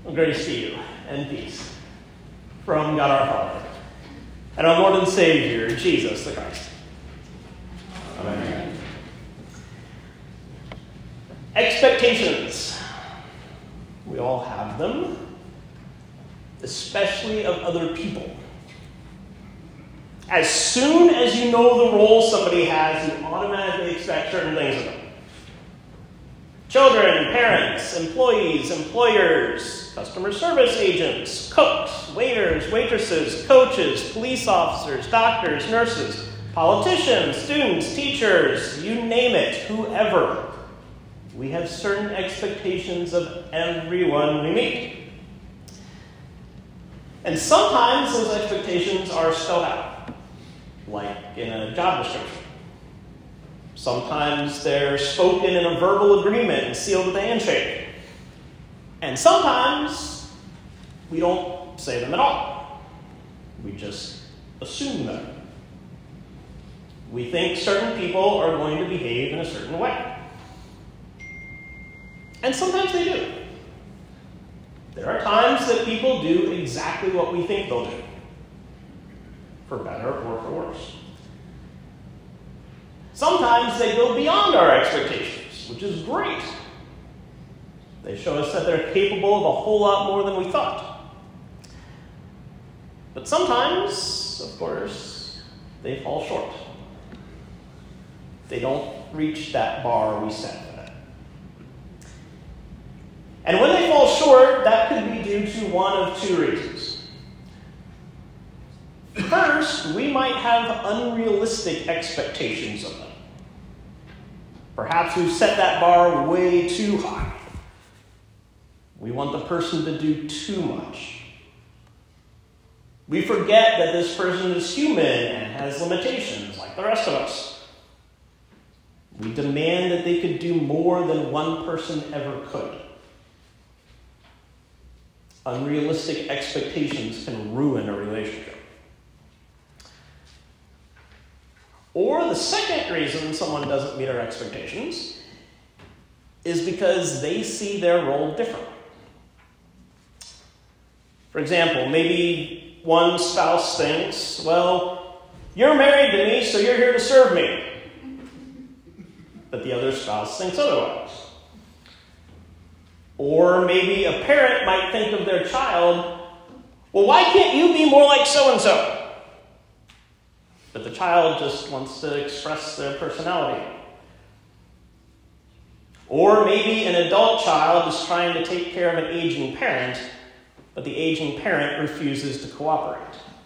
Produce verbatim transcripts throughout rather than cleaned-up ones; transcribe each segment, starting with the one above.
Well, grace to you and peace from God our Father and our Lord and Savior, Jesus the Christ. Amen. Expectations. We all have them, especially of other people. As soon as you know the role somebody has, you automatically expect certain things of them. Children, parents, employees, employers, customer service agents, cooks, waiters, waitresses, coaches, police officers, doctors, nurses, politicians, students, teachers, you name it, whoever. We have certain expectations of everyone we meet. And sometimes those expectations are spelled out, like in a job description. Sometimes they're spoken in a verbal agreement and sealed with a handshake. And sometimes we don't say them at all. We just assume them. We think certain people are going to behave in a certain way. And sometimes they do. There are times that people do exactly what we think they'll do, for better or for worse. Sometimes they go beyond our expectations, which is great. They show us that they're capable of a whole lot more than we thought. But sometimes, of course, they fall short. They don't reach that bar we set for them. And when they fall short, that could be due to one of two reasons. First, we might have unrealistic expectations of them. Perhaps we've set that bar way too high. We want the person to do too much. We forget that this person is human and has limitations like the rest of us. We demand that they could do more than one person ever could. Unrealistic expectations can ruin a relationship. Or the second reason someone doesn't meet our expectations is because they see their role differently. For example, maybe one spouse thinks, well, you're married to me, so you're here to serve me. But the other spouse thinks otherwise. Or maybe a parent might think of their child, well, why can't you be more like so-and-so? But the child just wants to express their personality. Or maybe an adult child is trying to take care of an aging parent, but the aging parent refuses to cooperate.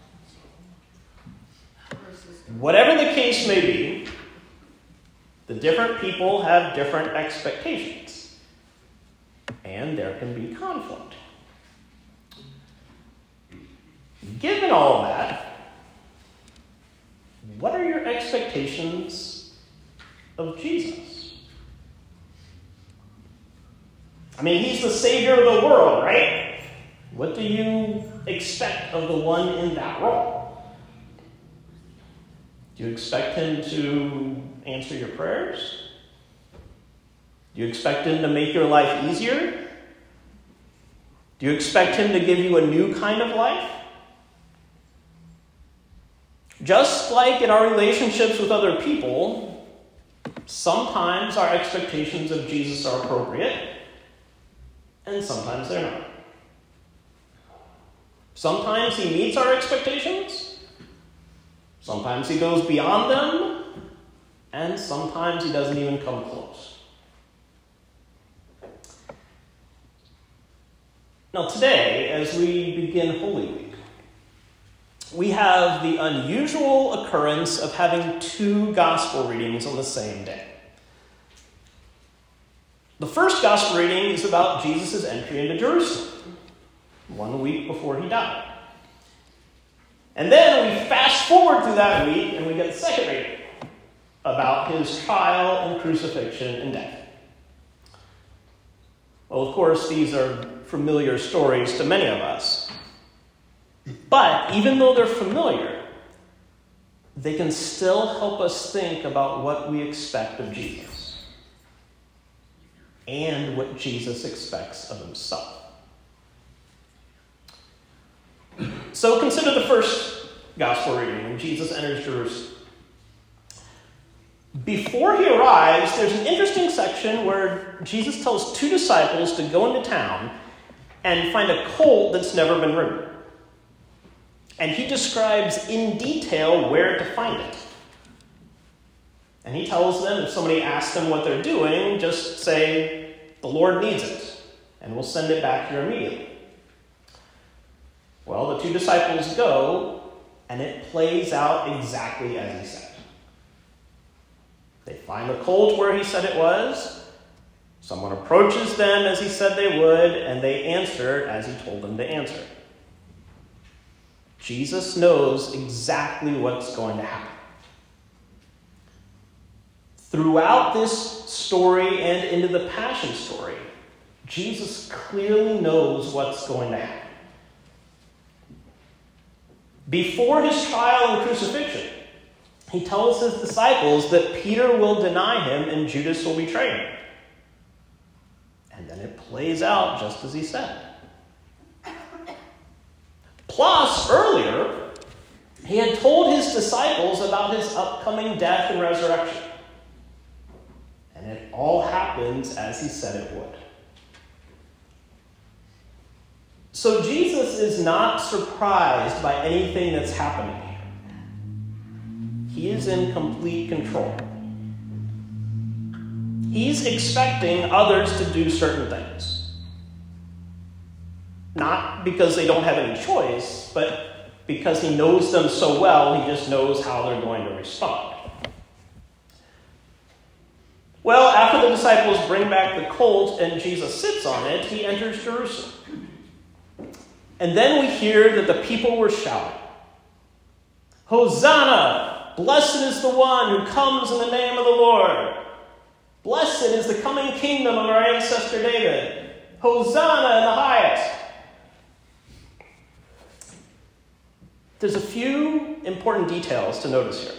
Whatever the case may be, the different people have different expectations, and there can be conflict. Given all of that, what are your expectations of Jesus? I mean, he's the Savior of the world, right? What do you expect of the one in that role? Do you expect him to answer your prayers? Do you expect him to make your life easier? Do you expect him to give you a new kind of life? Just like in our relationships with other people, sometimes our expectations of Jesus are appropriate, and sometimes they're not. Sometimes he meets our expectations, sometimes he goes beyond them, and sometimes he doesn't even come close. Now today, as we begin Holy Week, we have the unusual occurrence of having two gospel readings on the same day. The first gospel reading is about Jesus' entry into Jerusalem, one week before he died. And then we fast forward through that week and we get the second reading about his trial and crucifixion and death. Well, of course, these are familiar stories to many of us. But even though they're familiar, they can still help us think about what we expect of Jesus and what Jesus expects of himself. So consider the first gospel reading when Jesus enters Jerusalem. Before he arrives, there's an interesting section where Jesus tells two disciples to go into town and find a colt that's never been ridden. And he describes in detail where to find it. And he tells them, if somebody asks them what they're doing, just say, the Lord needs it, and we'll send it back here immediately. Well, the two disciples go, and it plays out exactly as he said. They find the colt where he said it was. Someone approaches them as he said they would, and they answer as he told them to answer. Jesus knows exactly what's going to happen. Throughout this story and into the Passion story, Jesus clearly knows what's going to happen. Before his trial and crucifixion, he tells his disciples that Peter will deny him and Judas will betray him. And then it plays out just as he said. Plus, earlier, he had told his disciples about his upcoming death and resurrection. And it all happens as he said it would. So Jesus is not surprised by anything that's happening here. He is in complete control. He's expecting others to do certain things. Not because they don't have any choice, but because he knows them so well, he just knows how they're going to respond. Well, after the disciples bring back the colt and Jesus sits on it, he enters Jerusalem. And then we hear that the people were shouting, "Hosanna! Blessed is the one who comes in the name of the Lord. Blessed is the coming kingdom of our ancestor David. Hosanna in the highest." There's a few important details to notice here.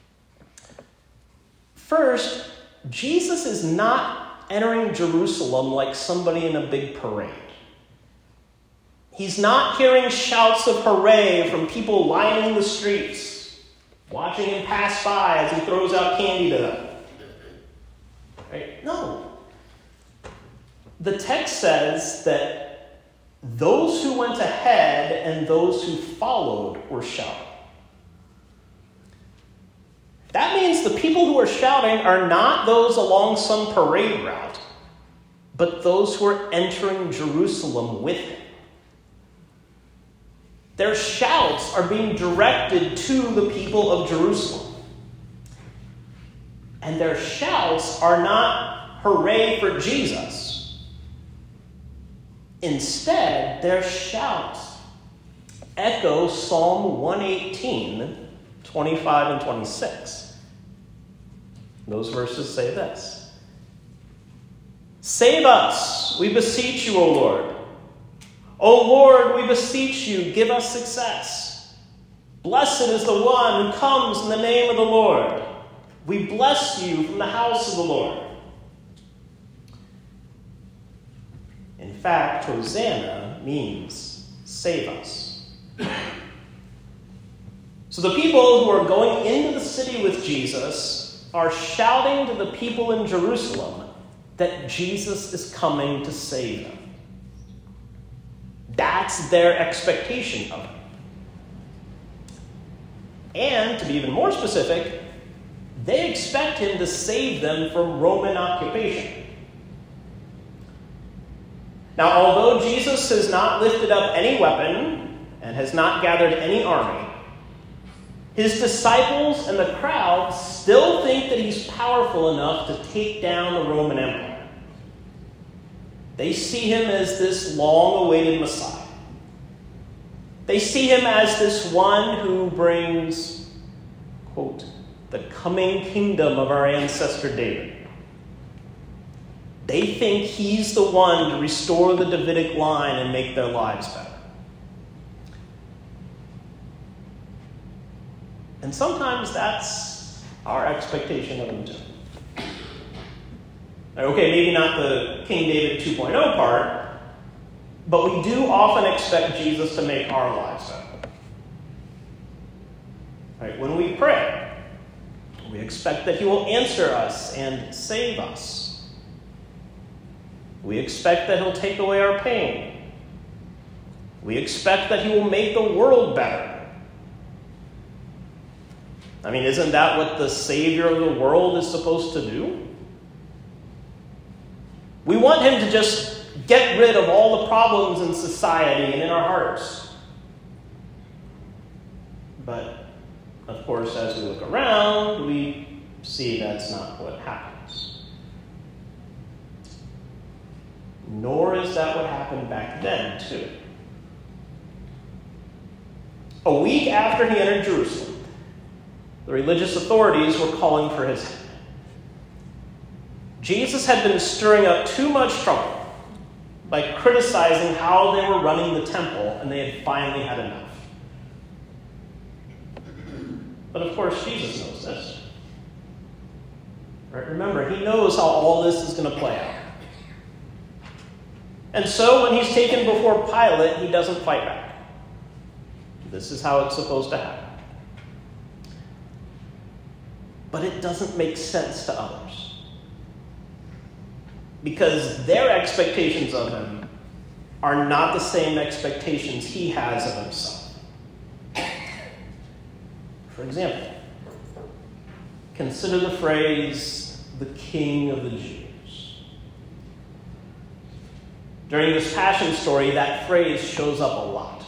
First, Jesus is not entering Jerusalem like somebody in a big parade. He's not hearing shouts of hooray from people lining the streets, watching him pass by as he throws out candy to them. Right? No. The text says that those who went ahead and those who followed were shouting. That means the people who are shouting are not those along some parade route, but those who are entering Jerusalem with him. Their shouts are being directed to the people of Jerusalem. And their shouts are not hooray for Jesus. Instead, their shouts echo Psalm one eighteen, twenty-five and twenty-six. Those verses say this: "Save us, we beseech you, O Lord. O Lord, we beseech you, give us success. Blessed is the one who comes in the name of the Lord. We bless you from the house of the Lord." In fact, Hosanna means save us. So the people who are going into the city with Jesus are shouting to the people in Jerusalem that Jesus is coming to save them. That's their expectation of him. And, to be even more specific, they expect him to save them from Roman occupation. Now, although Jesus has not lifted up any weapon and has not gathered any army, his disciples and the crowd still think that he's powerful enough to take down the Roman Empire. They see him as this long-awaited Messiah. They see him as this one who brings, quote, the coming kingdom of our ancestor David. They think he's the one to restore the Davidic line and make their lives better. And sometimes that's our expectation of him too. Okay, maybe not the King David two point oh part, but we do often expect Jesus to make our lives better. Right? When we pray, we expect that he will answer us and save us. We expect that he'll take away our pain. We expect that he will make the world better. I mean, isn't that what the Savior of the world is supposed to do? We want him to just get rid of all the problems in society and in our hearts. But, of course, as we look around, we see that's not what happens. Nor is that what happened back then, too. A week after he entered Jerusalem, the religious authorities were calling for his head. Jesus had been stirring up too much trouble by criticizing how they were running the temple, and they had finally had enough. But of course, Jesus knows this. Right? Remember, he knows how all this is going to play out. And so when he's taken before Pilate, he doesn't fight back. This is how it's supposed to happen. But it doesn't make sense to others, because their expectations of him are not the same expectations he has of himself. For example, consider the phrase, the King of the Jews. During this Passion story, that phrase shows up a lot.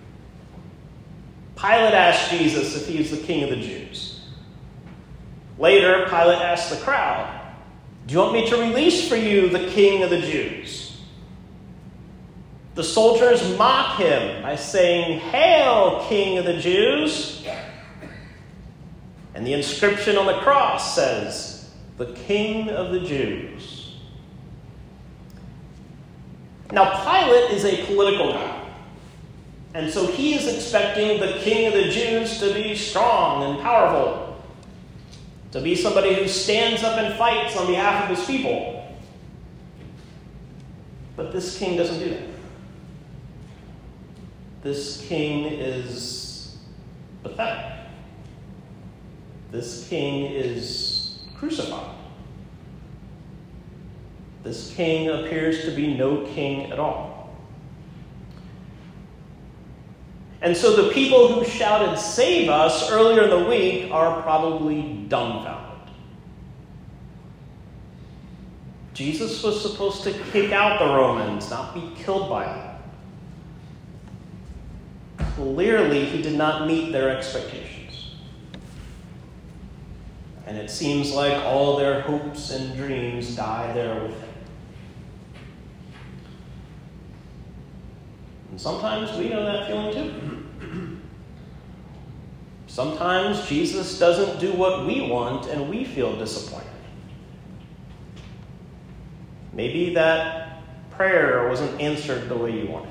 Pilate asked Jesus if he is the King of the Jews. Later, Pilate asked the crowd, "Do you want me to release for you the King of the Jews?" The soldiers mock him by saying, "Hail, King of the Jews!" And the inscription on the cross says, "The King of the Jews." Now, Pilate is a political guy, and so he is expecting the King of the Jews to be strong and powerful, to be somebody who stands up and fights on behalf of his people. But this king doesn't do that. This king is pathetic. This king is crucified. This king appears to be no king at all. And so the people who shouted, "Save us," earlier in the week are probably dumbfounded. Jesus was supposed to kick out the Romans, not be killed by them. Clearly, he did not meet their expectations. And it seems like all their hopes and dreams die there with him. And sometimes we know that feeling too. Sometimes Jesus doesn't do what we want and we feel disappointed. Maybe that prayer wasn't answered the way you wanted.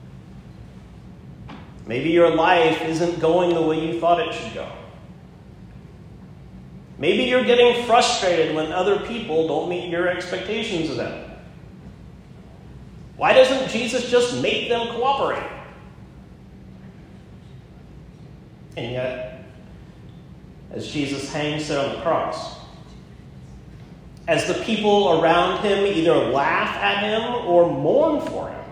Maybe your life isn't going the way you thought it should go. Maybe you're getting frustrated when other people don't meet your expectations of them. Why doesn't Jesus just make them cooperate? And yet, as Jesus hangs there on the cross, as the people around him either laugh at him or mourn for him,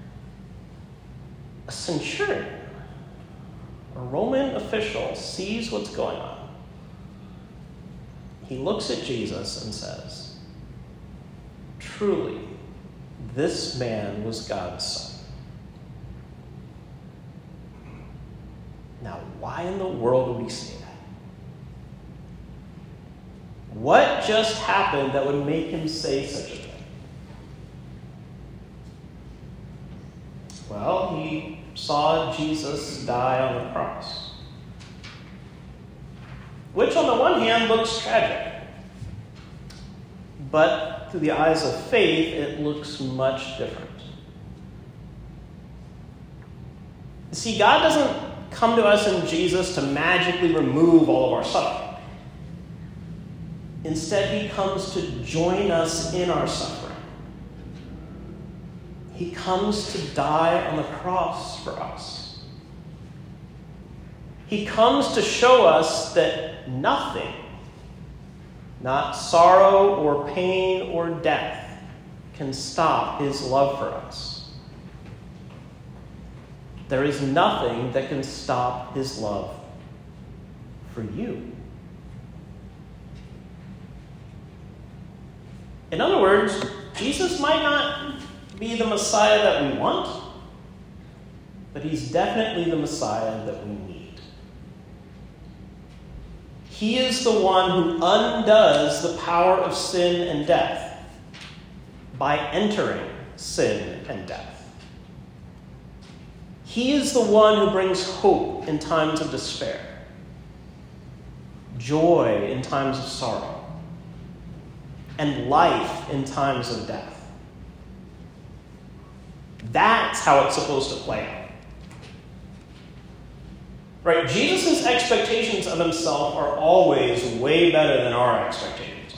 a centurion, a Roman official, sees what's going on. He looks at Jesus and says, "Truly, this man was God's son." Now, why in the world would he say that? What just happened that would make him say such a thing? Well, he saw Jesus die on the cross, which on the one hand looks tragic, but through the eyes of faith, it looks much different. See, God doesn't come to us in Jesus to magically remove all of our suffering. Instead, he comes to join us in our suffering. He comes to die on the cross for us. He He comes to show us that nothing, not sorrow or pain or death, can stop his love for us. There is nothing that can stop his love for you. In other words, Jesus might not be the Messiah that we want, but he's definitely the Messiah that we need. He is the one who undoes the power of sin and death by entering sin and death. He is the one who brings hope in times of despair, joy in times of sorrow, and life in times of death. That's how it's supposed to play out. Right? Jesus' expectations of himself are always way better than our expectations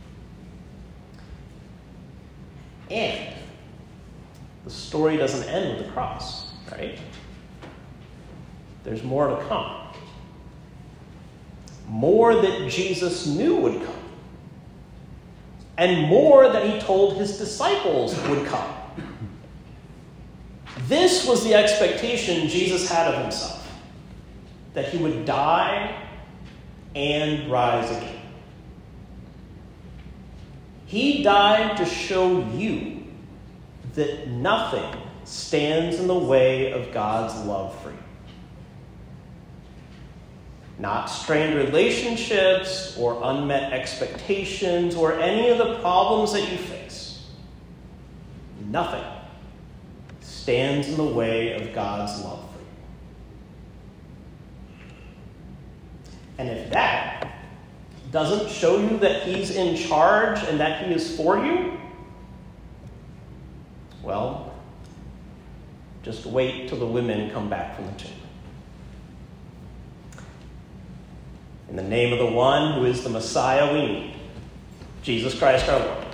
are. And the story doesn't end with the cross, right? There's more to come. More that Jesus knew would come. And more that he told his disciples would come. This was the expectation Jesus had of himself. That he would die and rise again. He died to show you that nothing stands in the way of God's love for you. Not strained relationships or unmet expectations or any of the problems that you face. Nothing stands in the way of God's love for you. And if that doesn't show you that he's in charge and that he is for you, well, just wait till the women come back from the tomb. In the name of the one who is the Messiah we need, Jesus Christ our Lord.